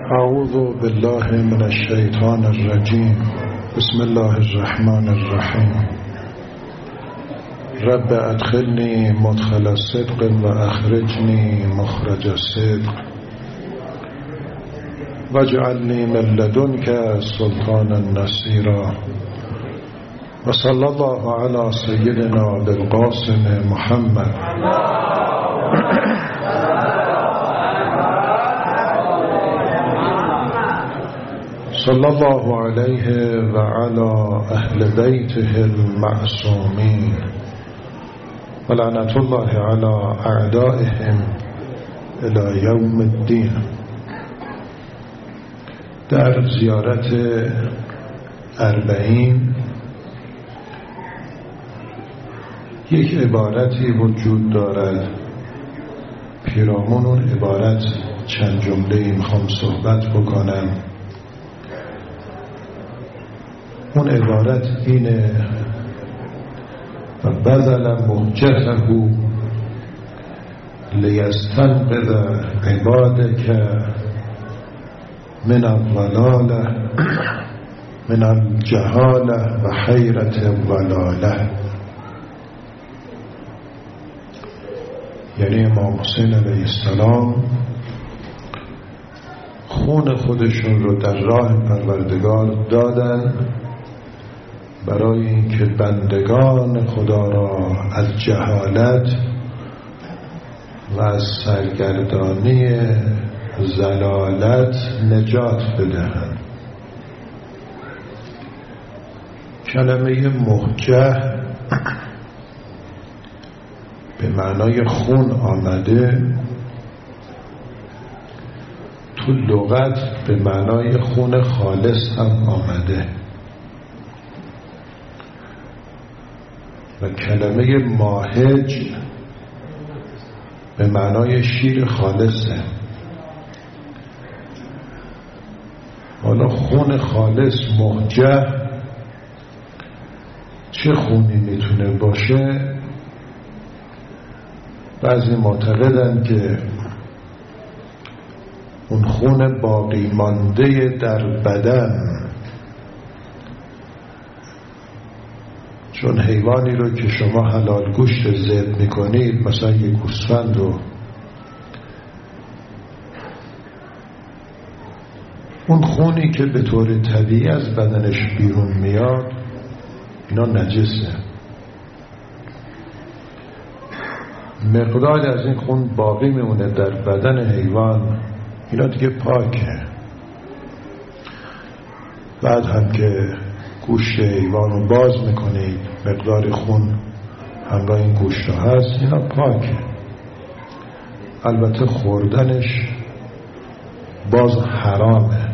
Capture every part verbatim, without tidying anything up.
اعوذ بالله من الشیطان الرجیم. بسم الله الرحمن الرحیم. رب ادخلنی مدخل صدق و اخرجنی مخرج صدق واجعلنی من لدنک سلطانا نصیرا. و صلی الله علی سیدنا بالقاسم محمد صلی الله علیه و علی اهل بیته المعصومین و لعنت الله علی اعدائهم الی یوم الدین. در زیارت اربعین یک عبارتی وجود دارد. پیرامون اون عبارت چند جمله میخوام صحبت بکنم. اون عبارت اینه: و بذل مهجته لیستنقذ عبادک من الضلاله من الجهاله و حیرت الضلاله. یعنی امام حسین علیه السلام خون خودشون رو در راه پروردگار دادن برای اینکه بندگان خدا را از جهالت و از سرگردانی ضلالت نجات بدهند. کلمه مهجه به معنای خون آمده، تو لغت به معنای خون خالص هم آمده و کلمه ماهج به معنای شیر خالصه. حالا خون خالص مهجه چه خونی میتونه باشه؟ بعضی معتقدن که اون خون باقی مانده در بدن، چون حیوانی رو که شما حلال گوشت ذبح میکنید، مثلا یک گوسفند رو، اون خونی که به طور طبیعی از بدنش بیرون میاد اینا نجسه. مقدار از این خون باقی میمونه در بدن حیوان، اینا دیگه پاکه. بعد هم که گوشت حیوان رو باز میکنید، مقدار خون همراه این گوشت هست، اینا پاکه. البته خوردنش باز حرامه.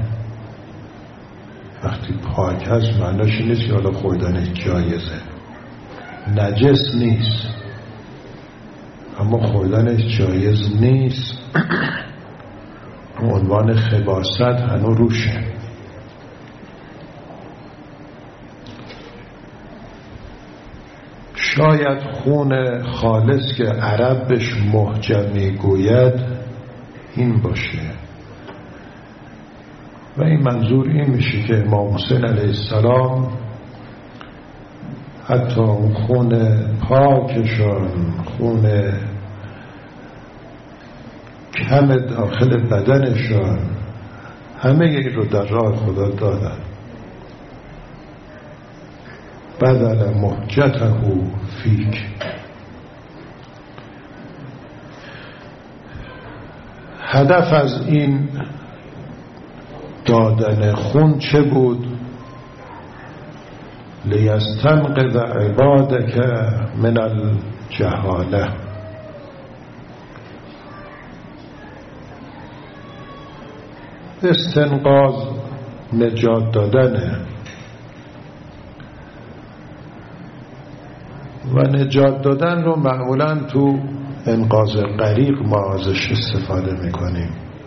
وقتی پاک هست معناش نیست که حالا خوردنش جایزه. نجس نیست اما خوردنش جایز نیست. عنوان خباثت هنو روشه. شاید خون خالص که عرب بهش مهجه میگوید این باشه و این منظور این میشه که امام حسین علیه السلام حتی اون خون پاکشان، خون کم داخل بدنشان، همه این رو در راه خدا دادن. بذل مهجته فیک. هدف از این دادن خون چه بود؟ لیستنقذ عبادک من الجهاله. استنقاذ نجات دادنه و نجات دادن رو معمولا تو انقاذ غریق ما ازش استفاده میکنیم.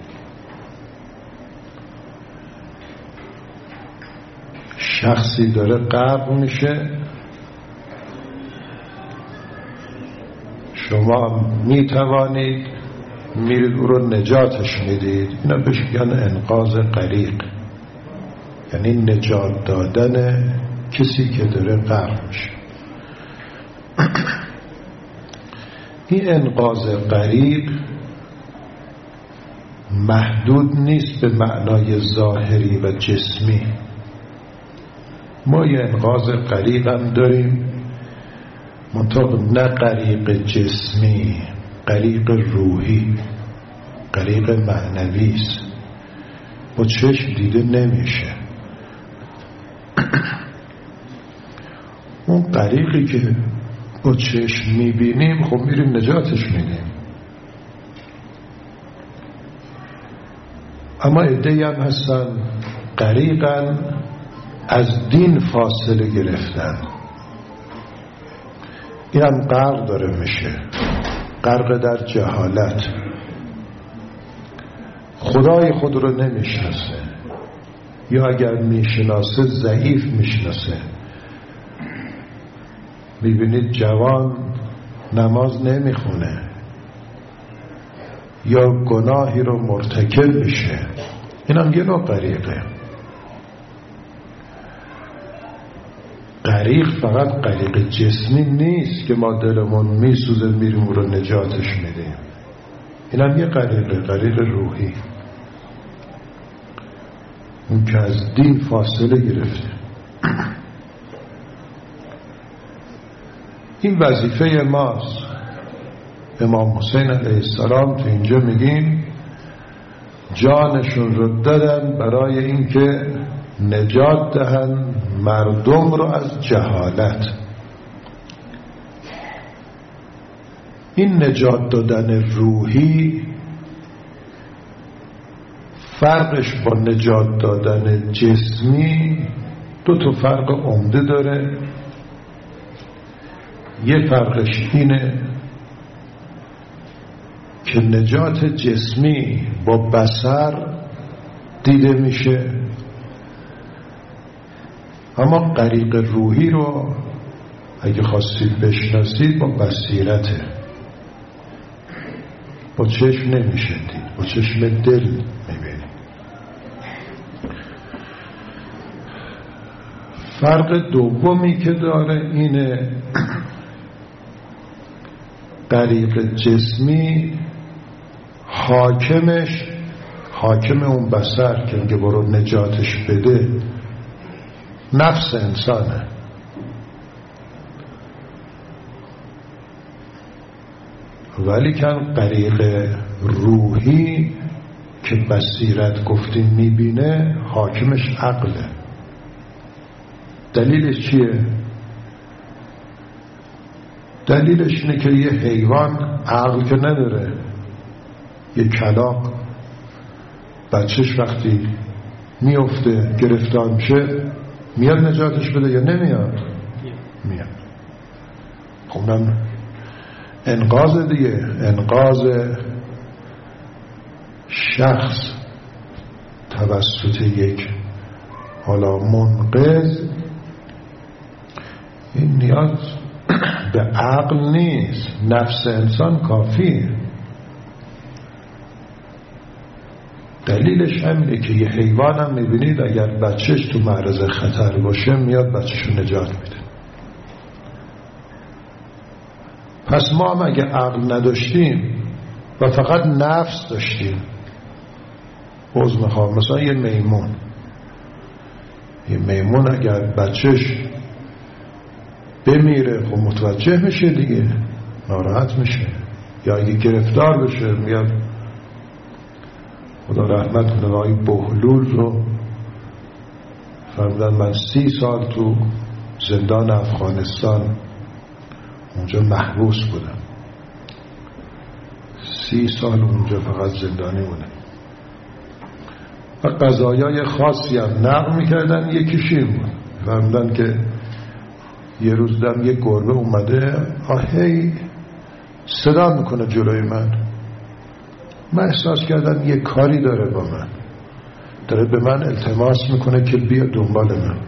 شخصی داره غرق میشه، شما میتوانید میرید او رو نجاتش میدید، اینا بهش میگن انقاذ غریق، یعنی نجات دادن کسی که داره غرق میشه. این انقاذ غریق محدود نیست به معنای ظاهری و جسمی. ما یه انقاذ غریق هم داریم، منطقه نه غریق جسمی، غریق روحی، غریق معنوی است، با چشم دیده نمیشه. اون غریقی که با چشم میبینیم خب میریم نجاتش میدیم. اما عده‌ای هم هستن غریقن از دین فاصله گرفتن، این هم غرق داره میشه، غرق در جهالت، خدای خود رو نمیشناسه، یا اگر میشناسه ضعیف میشناسه. میبینید جوان نماز نمیخونه یا گناهی رو مرتکب میشه، این هم یه نوع غریقه. غریق فقط غریق جسمی نیست که ما دلمون میسوزه میریم او رو نجاتش میدیم، این هم یه غریقه، غریق روحی، اون که از دین فاصله گرفته. این وظیفه ماست. امام حسین علیه السلام تو اینجا میگیم جانشون رو دادن برای اینکه نجات دهن مردم رو از جهالت. این نجات دادن روحی فرقش با نجات دادن جسمی دو تا فرق عمده داره. یه فرقش اینه که نجات جسمی با بصر دیده میشه، اما غریق روحی رو اگه خواستید بشناسید با بصیرته، با چشم نمیشه دید، با چشم دل میبینید. فرق دومی که داره اینه غریق جسمی حاکمش، حاکم اون بصر که میگه برو نجاتش بده، نفس انسانه. ولی کن غریق روحی که بصیرت گفتیم میبینه، حاکمش عقله. دلیلش چیه؟ دلیلش اینه که یه حیوان عقل که نداره، یه کلاغ بچهش وقتی میفته گرفتار میشه میاد نجاتش بده یا نمیاد؟ میاد. خونم انقاذ دیگه، انقاذ شخص توسط یک حالا منقذ، این نیاز به عقل نیست، نفس انسان کافیه. دلیلش همینه که یه حیوان هم میبینید اگر بچهش تو معرض خطر باشه میاد بچهشو نجات میده. پس ما هم اگه عقل نداشتیم و فقط نفس داشتیم، عذر میخوام، مثلا یه میمون یه میمون اگر بچهش بمیره خب متوجه میشه دیگه، ناراحت میشه، یا اگه گرفتار بشه میاد. خدا رحمت کنه آقای بهلول رو فرمودن من سی سال تو زندان افغانستان اونجا محبوس بودم، سی سال اونجا فقط زندانی بودم و قضایای خاصی هم نقل میکردن. یکیشی بود فرمودن که یه روز دم یه گربه اومده آهی صدا میکنه جلوی من، من احساس کردم یه کاری داره با من، داره به من التماس میکنه که بیا دنبال من.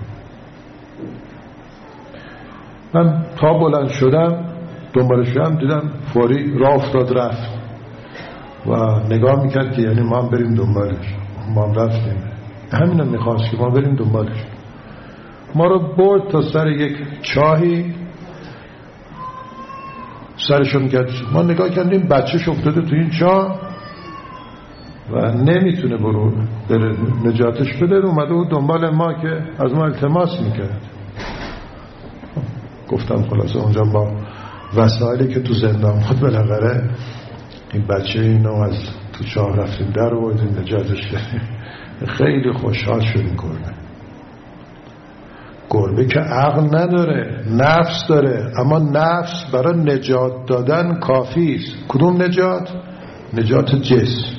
من تا بلند شدم دنبالش شدم، دیدم فوری راه افتاد رفت. و نگاه میکرد که یعنی ما هم بریم دنبالش. ما هم رفتیم، همین هم میخواست که ما بریم دنبالش. ما رو برد تا سر یک چاهی، سرشو میکرد. ما نگاه کردیم بچهش افتاده تو این چاه و نمیتونه برو بره نجاتش بده. اومده بود دنبال ما که از ما التماس میکرد. گفتم خلاصه اونجا با وسایلی که تو زندان بود بالاخره این بچه اینو از تو چاه رفتیم در آوردیم نجاتش کردیم. خیلی خوشحال شد این گربه. گربه که عقل نداره، نفس داره، اما نفس برای نجات دادن کافی است. کدوم نجات؟ نجات جسم.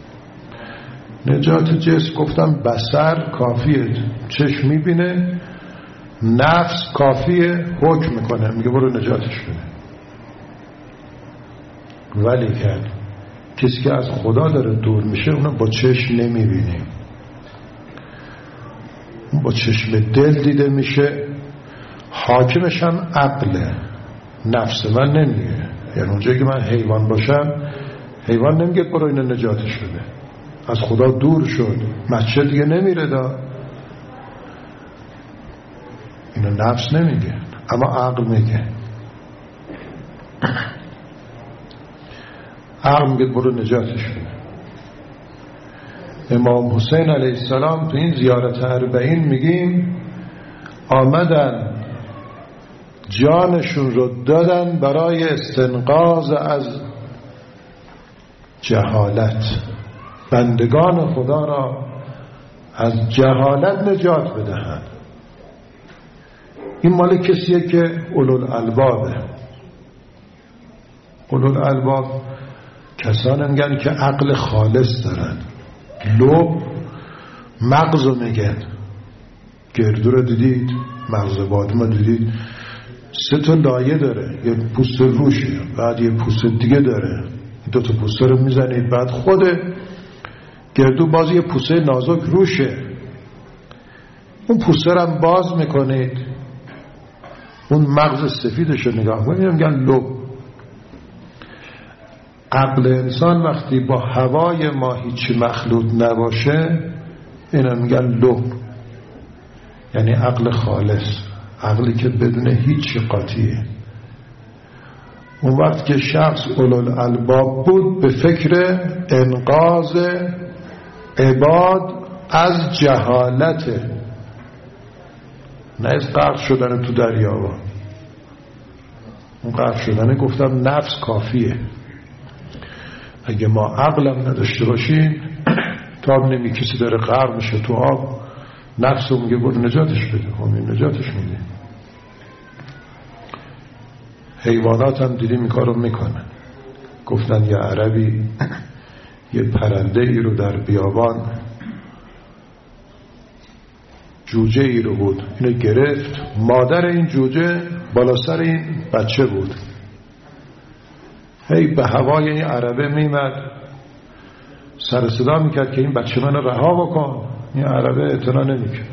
نجات جسم گفتم بصر کافیه، چشم میبینه. نفس کافیه، حکم میکنه، میگه برو نجاتش بده. ولی که کسی که از خدا داره دور میشه اونو با چشم نمیبینیم، اون با چشم دل دیده میشه. حاکمش هم عقله، نفس من نمیگه. یعنی اونجایی که من حیوان باشم، حیوان نمیگه برو اینو نجاتش بده، از خدا دور شد، مچه دیگه نمیره دا. اینو نفس نمیگه، اما عقل میگه. عقل میگه برو نجاتش بده. امام حسین علیه السلام تو این زیارت اربعین میگیم آمدن جانشون رو دادن برای استنقاذ از جهالت. بندگان خدا را از جهالت نجات بدهند. این مال کسیه که اولوالالبابه. اولوالالباب کسان میگن که عقل خالص دارن. لب مغزو میگن. گردو رو دیدید؟ مغز بادم رو دیدید؟ سه تا لایه داره. یه پوست روشه، بعد یه پوست دیگه داره. دو تا پوست رو میزنید، بعد خود گردو باز یه پوست نازک روشه. اون پوست رو هم باز میکنید، اون مغز سفیدش رو نگاه کنید، میگن لب. عقل انسان وقتی با هوای ما هیچی مخلوط نباشه اینا میگن لب، یعنی عقل خالص، عقلی که بدون هیچ قاطیه. اون وقت که شخص اولوالالباب بود به فکر انقاذ عباد از جهالته، نه از غرق شدن تو دریا. اون غرق شدن گفتم نفس کافیه. اگه ما عقلم نداشته باشیم تا نمی کسی داره غرق میشه تو آب، نفس رو میگه برو نجاتش بده، همین نجاتش میده. حیوانات هم دیدیم این کار رو میکنن. گفتن یه عربی یه پرنده ای رو در بیابان جوجه ای رو بود، اینو گرفت. مادر این جوجه بالا سر این بچه بود، هی به هوای این عربه میمد، سر صدا میکرد که این بچه من رها بکن. این عربه اعتنا نمیکرد.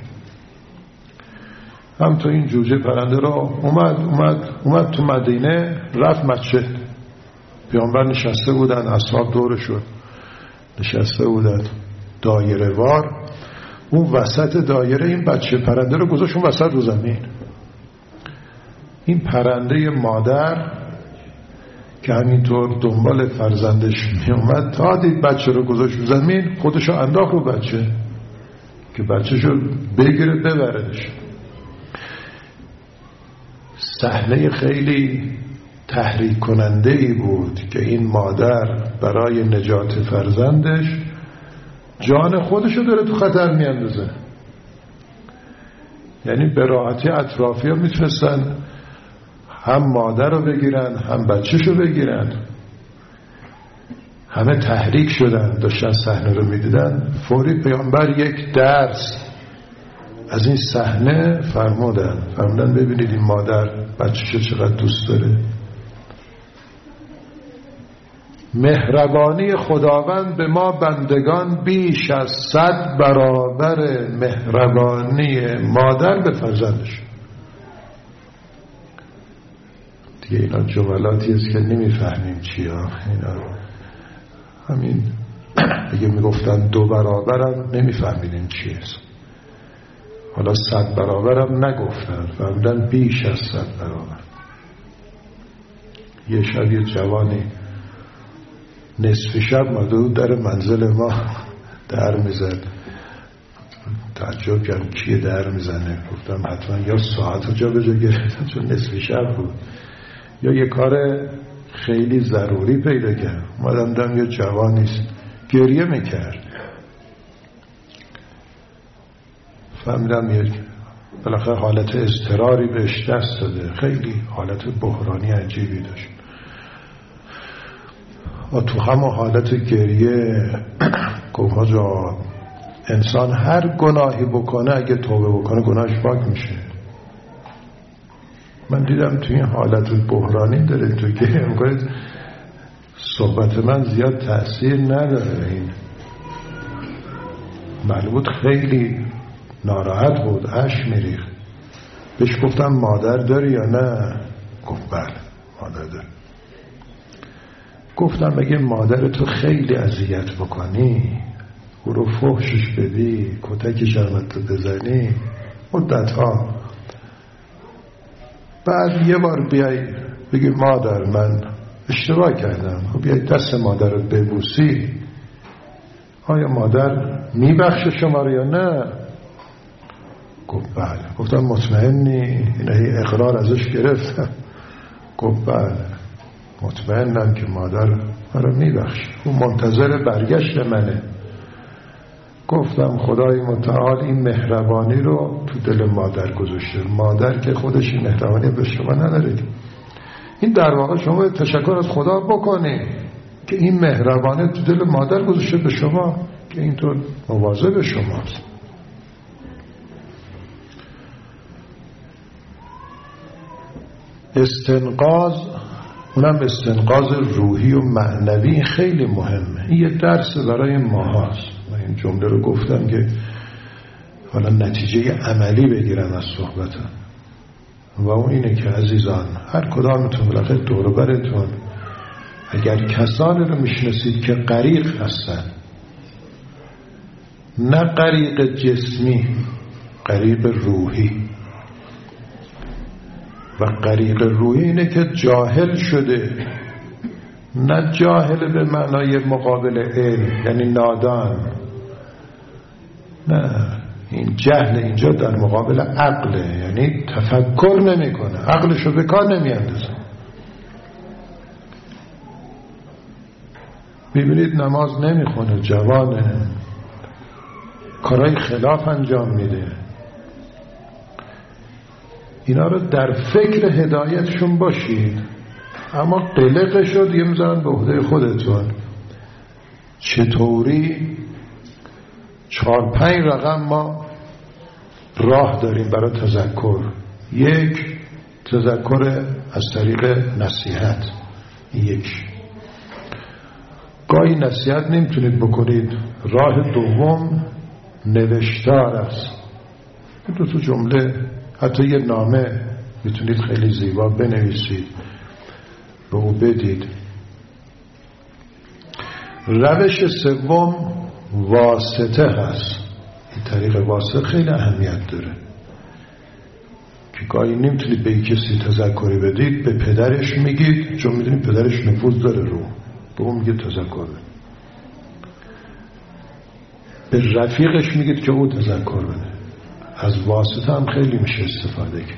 هم تو این جوجه پرنده رو اومد اومد اومد تو مدینه، رفت مسجد. پیامبر نشسته بودن، اصحاب دورشون نشسته بودن دایره وار. اون وسط دایره این بچه پرنده رو گذاشت اون وسط رو زمین. این پرنده مادر که همینطور دنبال فرزندش می اومد، تا دید بچه رو گذاشت رو زمین، خودشو انداخت رو بچه که بچهشو بگیره ببردش. صحنه خیلی تحریک کننده ای بود که این مادر برای نجات فرزندش جان خودشو داره تو خطر میاندازه. یعنی به راحتی اطرافی ها میتونستن هم مادر رو بگیرن هم بچه‌شو بگیرن. همه تحریک شدن، داشتن صحنه رو میدیدن. فوری پیامبر یک درس از این صحنه فرمودن فرمودن ببینید این مادر بچه‌شو چقدر دوست داره. مهربانی خداوند به ما بندگان بیش از صد برابر مهربانی مادر به فرزندش. دیگه اینا جملاتی است که نمیفهمیم چی ها. اینا همین اگه میگفتن دو برابرم نمیفهمیدین چیه، حالا صد برابرم نگفتن، فهمیدن بیش از صد برابر. یه شب یه جوانی نصف شب مدو در منزل ما در میزد، تعجب کردم کیه در میزنه، گفتم حتما یا ساعت جا به جا گرفتن چون نصف شب بود، یا یه کار خیلی ضروری پیدا کرد. اومدم دم یه جوانیست گریه میکرد، فهمیدم یک بالاخره حالت اضطراری بهش دست داده، خیلی حالت بحرانی عجیبی داشت و تو همون حالت گریه گفت آجا انسان هر گناهی بکنه اگه توبه بکنه گناهش پاک میشه. من دیدم تو این حالت بحرانی داره تو گریه میکنید، صحبت من زیاد تأثیر نداره. این معلوم بود خیلی ناراحت بود، اشک میریخت. بهش گفتم مادر داری یا نه؟ گفت بله مادر داری. گفتم اگه مادر تو خیلی اذیت بکنی، او رو فحشش بدی، کتک شرمت بزنی مدت ها، بعد یه بار بیای بگی مادر من اشتباه کردم، بیای دست مادر رو ببوسی، آیا مادر میبخشه شما رو یا نه؟ گفت بله. گفتم مطمئنی؟ اینه اقرار ازش گرفتم. گفت بله مطمئنم که مادر رو میبخشه، اون منتظر برگشت منه. گفتم خدای متعال این مهربانی رو تو دل مادر گذاشته، مادر که خودش این مهربانی به شما نداره. این در واقع شما تشکر از خدا بکنی که این مهربانی تو دل مادر گذاشته به شما که اینطور مواظب شماست. استنقاذ، اونم استنقاذ روحی و معنوی خیلی مهمه. این یه درس برای ما هست. من این جمله رو گفتم که حالا نتیجه عملی بگیرم از صحبتم و اون اینه که عزیزان هر کدامتون بالاخره دور و برتون اگر کسانی رو میشناسید که غریق هستن، نه غریق جسمی، غریق روحی، و غریق روحی اینه که جاهل شده، نه جاهل به معنای مقابل علم یعنی نادان، نه، این جهل اینجا در مقابل عقله، یعنی تفکر نمیکنه، عقلشو به کار نمیاندازه. ببینید نماز نمیخونه، جوانه، کارهای خلاف انجام میده. اینا رو در فکر هدایتشون باشید، اما قلق شد یه میذارن به عهده خودتون. چطوری چهار پنج رقم ما راه داریم برای تذکر. یک، تذکر از طریق نصیحت، یک. گاهی نصیحت نمیتونید بکنید. راه دوم نوشتار است. دو تا جمله، حتی یه نامه میتونید خیلی زیبا بنویسید، به او بدید. روش سوم واسطه هست. این طریق واسطه خیلی اهمیت داره که گاهی نمیتونید به کسی تذکری بدید، به پدرش میگید، چون میدونید پدرش نفوذ داره رو، به اون میگه تذکر بده. به رفیقش میگید که او تذکر بده. از واسطه هم خیلی میشه استفاده کرد.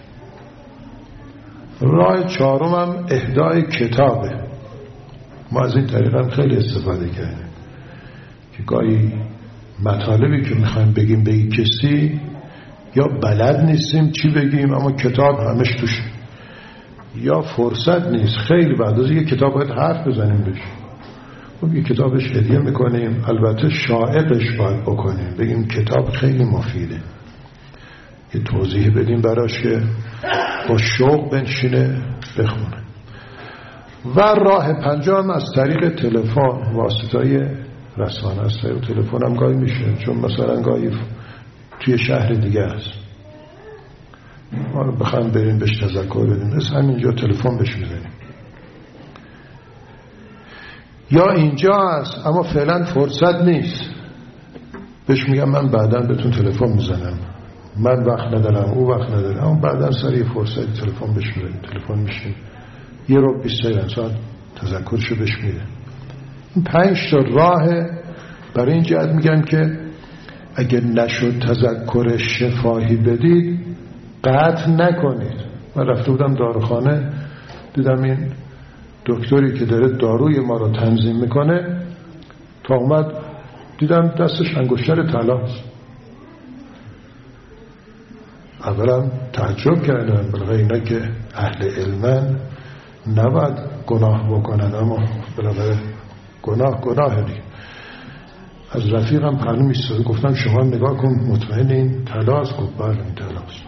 راه چهارم هم اهدای کتابه. ما از این طریق هم خیلی استفاده کردیم که گاهی مطالبی که میخوایم بگیم به این کسی یا بلد نیستیم چی بگیم، اما کتاب همش توش، یا فرصت نیست، خیلی بعد از یه کتاب باید حرف بزنیم بهش، خب یه کتابش هدیه میکنیم، البته شایعش باید بکنیم، بگیم کتاب خیلی مفیده، یه توضیح بدیم براش که با شوق بنشینه بخونه. و راه پنجم از طریق تلفن، واسطای رسانه است. طریق تلفن هم گاهی میشه، چون مثلا گاهی توی شهر دیگه است، ما رو بخوایم بریم بهش تذکر بدیم، مثل همینجا تلفن بهش میزنیم. یا اینجا هست اما فعلا فرصت نیست، بهش میگم من بعداً بهتون تلفن میزنم، من وقت ندارم، او وقت نداره، اما بعداً سریع فرصت تلفن بهش میزنیم، تلفن میشیم یه رو بیست انسان تذکرشو بهش میده. این پنج تا راه برای این جهت میگن که اگر نشد تذکر شفاهی بدید قطع نکنید. من رفته بودم داروخانه، دیدم این دکتری که داره داروی ما رو تنظیم میکنه، تا اومد دیدم دستش انگشتر طلاست. اولا تعجب کردم، بلکه اینا که اهل علمن نباید گناه بکنن، اما بلکه گناه گناه دیگه. از رفیقم پرنو میستاده، گفتم شما نگاه کن مطمئن این طلاست؟ گفت بله این طلاست.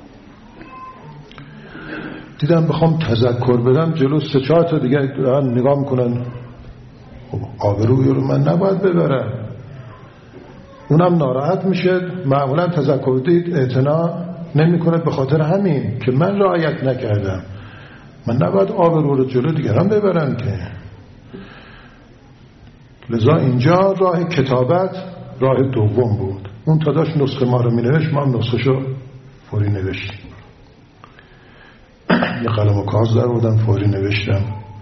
دیدم بخوام تذکر بدم جلو سه چهار تا دیگه نگاه میکنن، خب آبروی رو من نباید ببرم، اونم ناراحت میشه. معمولا تذکر دید اعتنا نمیکنه به خاطر همین که من رعایت نکردم، من نباید آبرو رو جلو دیگران ببرم که. لذا اینجا راه کتابت راه دوم بود. اون تا داشت نسخه ما رو می نوشت، ما هم نسخه شو فوری نوشتیم. یه قلم و کاغذ در بودم فوری نوشتم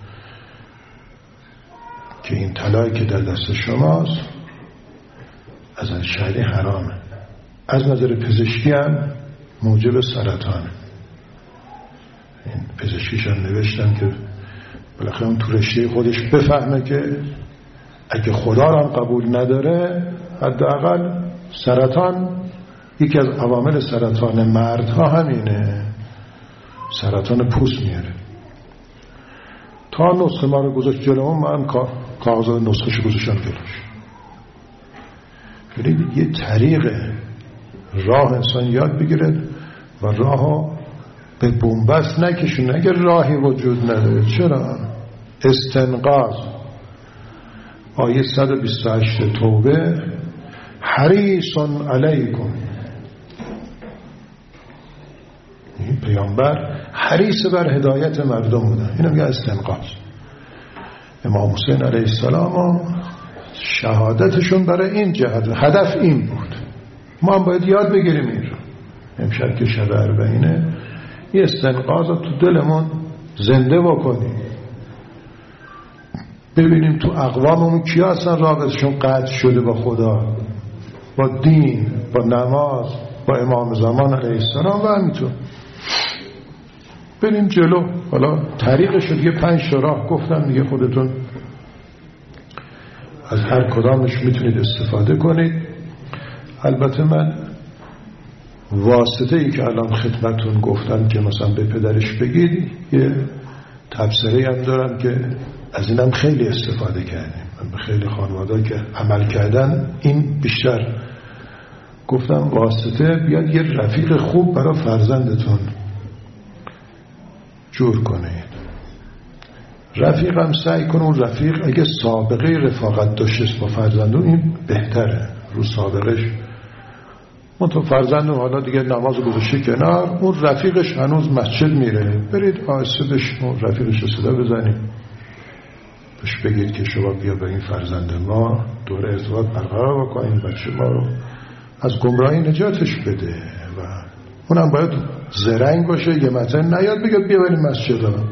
که این طلایی که در دست شماست از نظر شرعی حرامه، از نظر پزشکی هم موجب سرطانه. این پزشکیش هم نوشتم که بالاخره اون تو رشته خودش بفهمه که اگه خدا رو هم قبول نداره، حداقل سرطان، یکی از عوامل سرطان مردها همینه، سرطان پوست میاره. تا نسخه ما رو گذاشت جلوم، ما هم کاغذ نسخه‌شو گذاشتم جلوش. یعنی یه طریق راه انسان یاد بگیره و راهو به بنبست نکشونه. اگر راهی وجود نداره، چرا؟ استنقاذ آیه صد و بیست و هشت توبه، حریص علیکم، این پیامبر حریص بر هدایت مردم بودن. اینو میگه استنقاذ. امام حسین علیه السلام شهادتشون برای این جهت، هدف این بود. ما هم باید یاد بگیریم این رو. امشب که شب اربعینه، این استنقاذ رو تو دلمون زنده بکنیم، ببینیم تو اقواممون کیا اصلا رابطشون قطع شده با خدا، با دین، با نماز، با امام زمان علیه السلام و همینطور. بریم جلو. حالا طریقش دیگه پنج تا راه گفتم دیگه، خودتون از هر کدامش میتونید استفاده کنید. البته من واسطه ای که الان خدمتون گفتم که مثلا به پدرش بگید، یه تبصره هم دارم که از اینم خیلی استفاده کردیم. من به خیلی خانواده که عمل کردن این بیشتر گفتم واسطه بیاد یه رفیق خوب برای فرزندتون جور کنید. رفیقم سعی کنه اون رفیق اگه سابقه رفاقت داشته با فرزندون، این بهتره رو سابقش. اون تو فرزندون حالا دیگه نماز گذاشته کنار، اون رفیقش هنوز مسجد میره، برید آهسته بهش اون رفیقش رو صدا بزنید، بهش بگید که شما بیا به این فرزند ما دوره ارتباط برقرار بکنیم، بچه ما رو از گمراهی نجاتش بده. و اونم باید زرنگ باشه، یه متن نیاد بگید بیا بریم مسجد ها.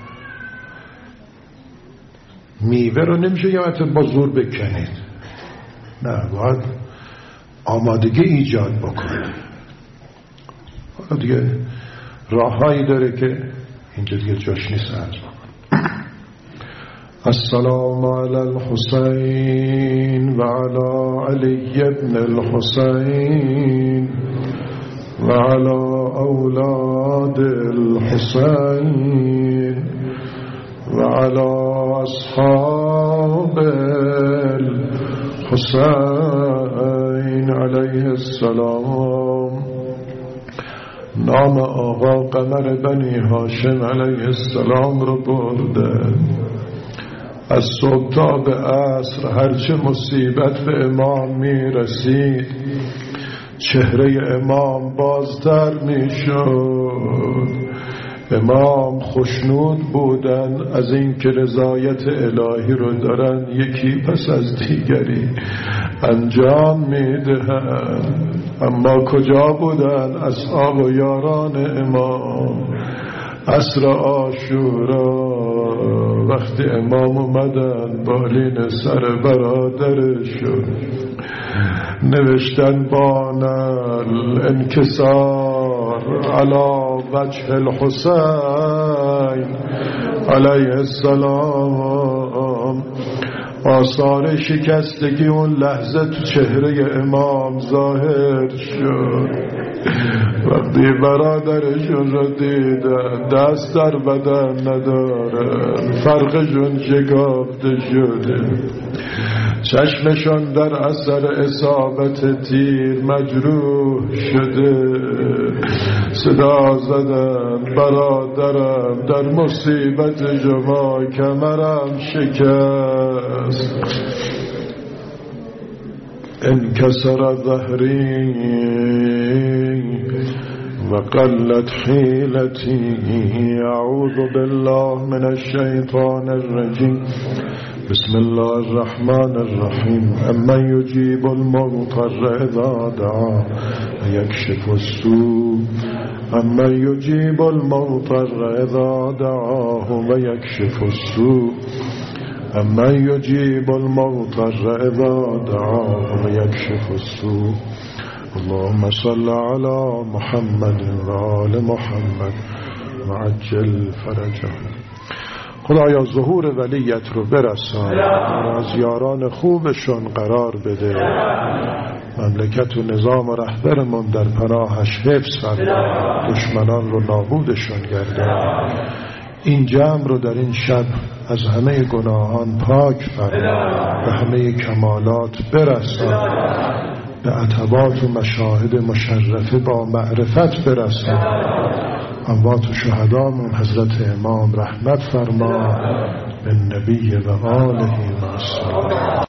میوه رو نمیشه یه متن با زور بکنید، نه، باید آمادگی ایجاد بکنید. حالا دیگه راههایی داره که اینجا دیگه جاش نیست عرض بکنم. السلام علی الحسین و علی علی ابن الحسین و علی اولاد الحسین و علی اصحاب الحسین علیه السلام. نام آقا قمر بنی هاشم علیه السلام رو برده. از صبح تا به عصر هرچه مصیبت به امام می رسید، چهره امام بازتر می شد. امام خوشنود بودن از این که رضایت الهی رو دارن یکی پس از دیگری انجام میدهن. اما کجا بودن اصحاب و یاران امام عصر عاشورا وقتی امام اومدن بالین سر برادرشون نوشتن بانل انکسار علی وجه الحسین علیه السلام. آثار شکستگی اون لحظه تو چهره امام ظاهر شد. وقتی برادرشون رو دیدن دست در بدن ندارن، فرقشون شکافته شده، چشمشون در اثر اصابت تیر مجروح شده. صدا زدن برادرم در مصیبت شما کمرم شکست، انکسر ظهری و قلت حیلتی. اعوذ بالله من الشیطان الرجیم. بسم الله الرحمن الرحیم. امن یجیب المضطر اذا دعا و یکشف السوء. امن یجیب المضطر اذا دعاه و یکشف السوء. امن یجیب المضطر اذا دعاه و یکشف السوء. اللهم صل على محمد و آل محمد و عجل فرجهم. خدایا ظهور ولیت رو برسان، از یاران خوبشون قرار بده، مملکت و نظام و رهبرمون در پناهش حفظ فرما، دشمنان رو نابودشون گردان. این جمع رو در این شب از همه گناهان پاک فرما، به همه کمالات برسان، به عتبات و مشاهد مشرفه با معرفت برسان. اموات و شهدامون حضرت امام رحمت فرما، به نبی و آله و السلام.